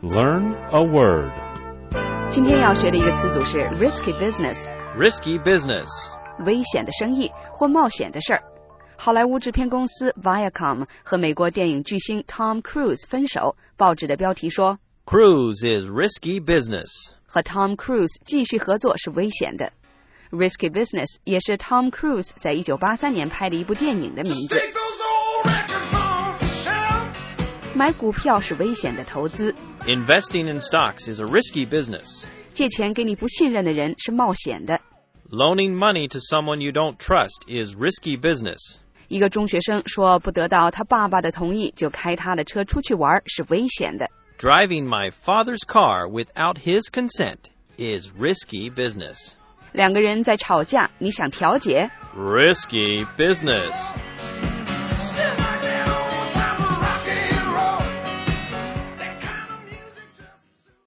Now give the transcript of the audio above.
Learn a word. 今天要学的一个词组是 risky business. Risky business. 危险的生意或冒险的事儿。好莱坞制片公司 Viacom 和美国电影巨星 Tom Cruise 分手，报纸的标题说 Cruise is risky business. 和 Tom Cruise 继续合作是危险的。Risky business 也是 Tom Cruise 在1983年拍的一部电影的名字。买股票是危险的投资。 Investing in stocks is a risky business. 借钱给你不信任的人是冒险的。 Loaning money to someone you don't trust is risky business. 一个中学生说不得到他爸爸的同意就开他的车出去玩是危险的。 Driving my father's car without his consent is risky business. 两个人在吵架，你想调解？ Risky business.